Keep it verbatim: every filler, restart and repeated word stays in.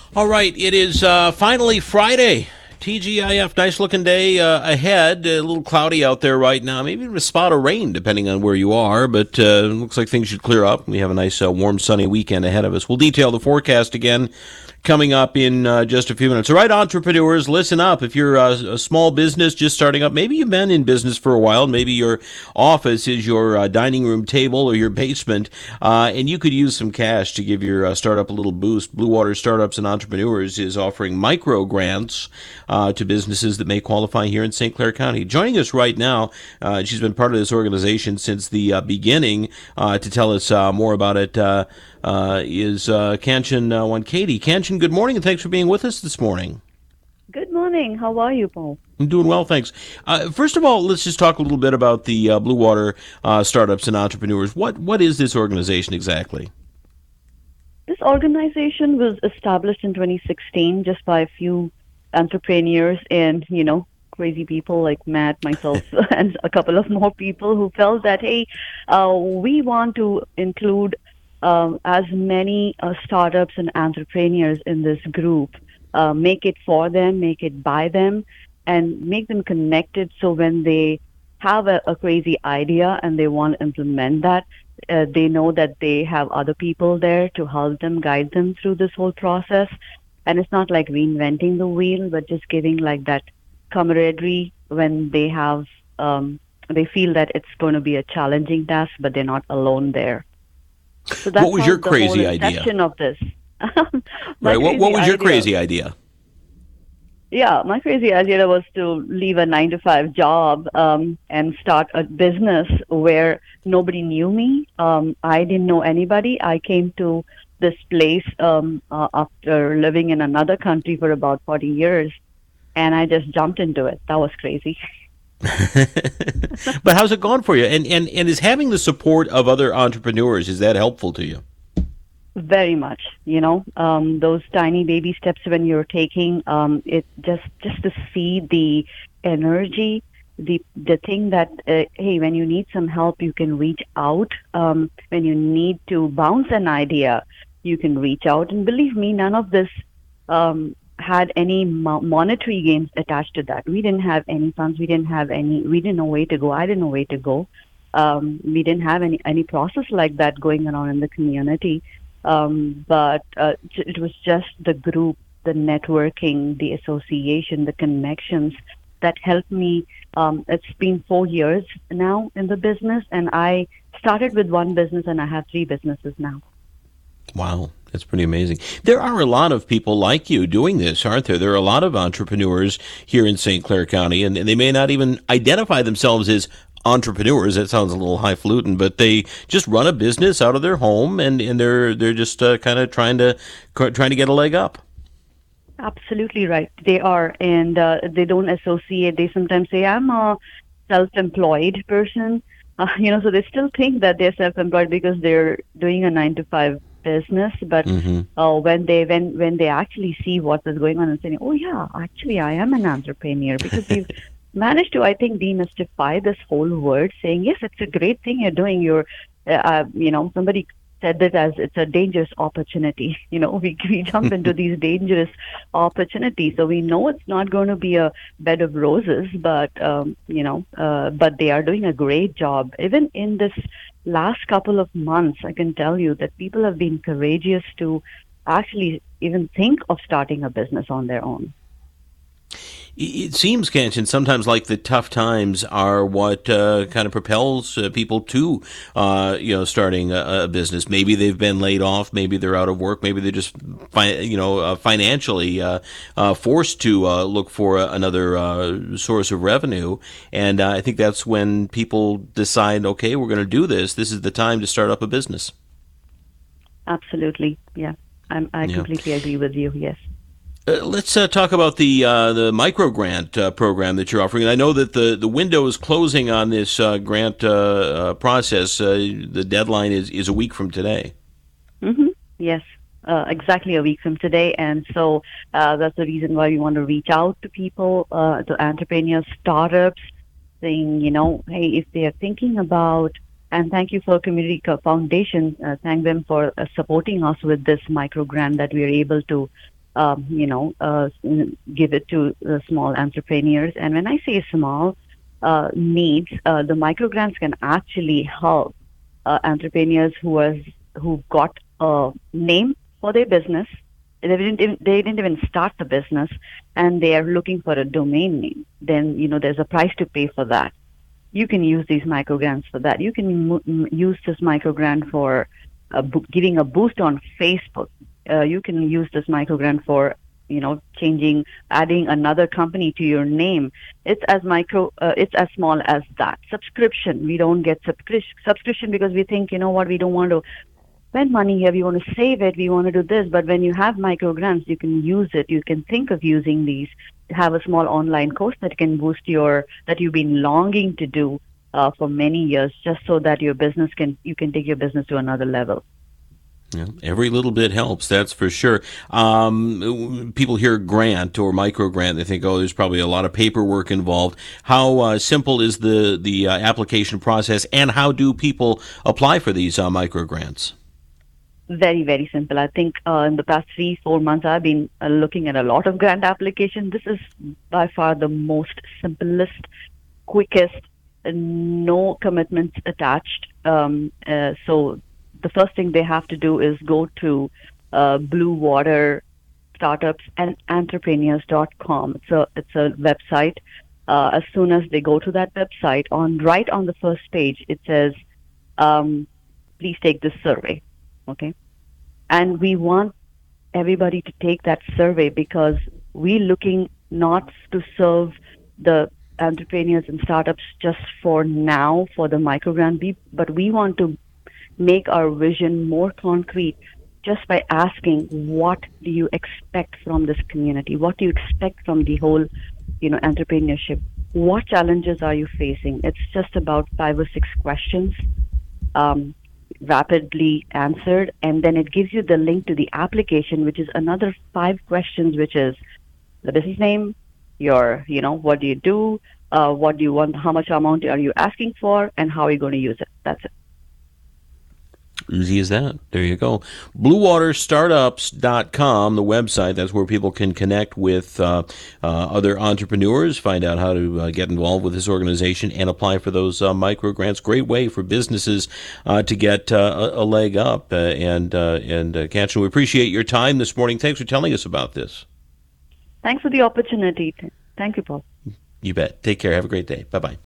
All right, it is uh, finally Friday. T G I F, nice looking day uh, ahead. A little cloudy out there right now. Maybe even a spot of rain depending on where you are, but uh, looks like things should clear up. We have a nice, uh, warm, sunny weekend ahead of us. We'll detail the forecast again coming up in uh, just a few minutes. All right, entrepreneurs, listen up. If you're uh, a small business just starting up, maybe you've been in business for a while, maybe your office is your uh, dining room table or your basement, uh, and you could use some cash to give your uh, startup a little boost. Blue Water Startups and Entrepreneurs is offering micro grants uh, to businesses that may qualify here in Saint Clair County. Joining us right now, uh, she's been part of this organization since the uh, beginning uh, to tell us uh, more about it. Uh, Uh, is uh, Kanchan uh, Wankhede. Kanchan, good morning, and thanks for being with us this morning. Good morning. How are you, Paul? I'm doing well, thanks. Uh, first of all, let's just talk a little bit about the uh, Blue Water uh, Startups and Entrepreneurs. What What is this organization exactly? This organization was established in twenty sixteen just by a few entrepreneurs and, you know, crazy people like Matt, myself, and a couple of more people who felt that, hey, uh, we want to include Um, as many uh, startups and entrepreneurs in this group, uh, make it for them, make it by them, and make them connected so when they have a, a crazy idea and they want to implement that, uh, they know that they have other people there to help them, guide them through this whole process. And it's not like reinventing the wheel, but just giving like that camaraderie when they have, um, they feel that it's going to be a challenging task, but they're not alone there. So that's what was your crazy idea? Of this. right. What, what was your idea, crazy idea? Yeah, my crazy idea was to leave a nine to five job um, and start a business where nobody knew me. Um, I didn't know anybody. I came to this place um, uh, after living in another country for about forty years, and I just jumped into it. That was crazy. But how's it gone for you? And, and and is having the support of other entrepreneurs, is that helpful to you? Very much. You know, um, those tiny baby steps when you're taking, um, it just just to see the energy, the the thing that uh, hey, when you need some help, you can reach out. Um, when you need to bounce an idea, you can reach out. And believe me, none of this Um, had any mo- monetary gains attached to that. We didn't have any funds. We didn't have any. We didn't know where to go. I didn't know where to go. Um, we didn't have any any process like that going on in the community. Um, but uh, it was just the group, the networking, the association, the connections that helped me. Um, it's been four years now in the business, and I started with one business, and I have three businesses now. Wow. That's pretty amazing. There are a lot of people like you doing this, aren't there? There are a lot of entrepreneurs here in Saint Clair County, and they may not even identify themselves as entrepreneurs. That sounds a little highfalutin, but they just run a business out of their home, and, and they're they're just uh, kind of trying to trying to get a leg up. Absolutely right. They are, and uh, they don't associate. They sometimes say, "I'm a self-employed person," uh, you know. So they still think that they're self-employed because they're doing a nine to five business, but mm-hmm. uh, when they when when they actually see what is going on and saying, oh yeah, actually I am an entrepreneur, because we've managed to, I think, demystify this whole word, saying yes, it's a great thing you're doing. You're, uh, uh, you know, somebody said that as it's a dangerous opportunity. You know, we we jump into these dangerous opportunities, so we know it's not going to be a bed of roses, but um, you know, uh, but they are doing a great job, even in this last couple of months. I can tell you that people have been courageous to actually even think of starting a business on their own. It seems, Kanchan, sometimes like the tough times are what uh, kind of propels uh, people to, uh, you know, starting a, a business. Maybe they've been laid off, maybe they're out of work, maybe they're just, fi- you know, uh, financially uh, uh, forced to uh, look for a, another uh, source of revenue. And uh, I think that's when people decide, okay, we're going to do this. This is the time to start up a business. Absolutely, yeah. I'm, I yeah. completely agree with you, yes. Uh, let's uh, talk about the uh, the micro grant uh, program that you're offering. And I know that the, the window is closing on this uh, grant uh, uh, process. Uh, the deadline is, is a week from today. Mm-hmm. Yes, uh, exactly a week from today. And so uh, that's the reason why we want to reach out to people, uh, to entrepreneurs, startups, saying, you know, hey, if they are thinking about, and thank you for Community Foundation, uh, thank them for uh, supporting us with this micro grant that we are able to um, you know, uh, give it to the small entrepreneurs. And when I say small uh, needs, uh, the microgrants can actually help uh, entrepreneurs who has who got a name for their business. They didn't even, they didn't even start the business, and they are looking for a domain name. Then you know there's a price to pay for that. You can use these microgrants for that. You can m- use this microgrant for uh, bo- giving a boost on Facebook. Uh, you can use this microgrant for, you know, changing, adding another company to your name. It's as micro, uh, it's as small as that. Subscription. We don't get subscri- subscription because we think, you know what, we don't want to spend money here. We want to save it. We want to do this. But when you have microgrants, you can use it. You can think of using these. Have a small online course that can boost your, that you've been longing to do uh, for many years, just so that your business can, you can take your business to another level. Yeah, every little bit helps, that's for sure. Um, people hear grant or micro grant, they think, oh, there's probably a lot of paperwork involved. How uh, simple is the the uh, application process, and how do people apply for these uh, micro grants? Very, very simple. I think uh, in the past three, four months, I've been uh, looking at a lot of grant applications. This is by far the most simplest, quickest, uh, no commitments attached. Um, uh, so the first thing they have to do is go to uh, Blue Water Startups and Entrepreneurs dot com. It's a it's a website. Uh, as soon as they go to that website, on right on the first page, it says, um, "Please take this survey." Okay, and we want everybody to take that survey because we're looking not to serve the entrepreneurs and startups just for now for the microgrant, but we want to make our vision more concrete just by asking, what do you expect from this community? What do you expect from the whole, you know, entrepreneurship? What challenges are you facing? It's just about five or six questions, um, rapidly answered, and then it gives you the link to the application, which is another five questions, which is the business name, your, you know, what do you do, uh, what do you want, how much amount are you asking for, and how are you going to use it? That's it. Easy as that. There you go. blue water startups dot com, the website. That's where people can connect with uh, uh, other entrepreneurs, find out how to uh, get involved with this organization, and apply for those uh, micro grants. Great way for businesses uh, to get uh, a, a leg up. Uh, and uh, and uh, Kanchana, we appreciate your time this morning. Thanks for telling us about this. Thanks for the opportunity. Thank you, Paul. You bet. Take care. Have a great day. Bye-bye.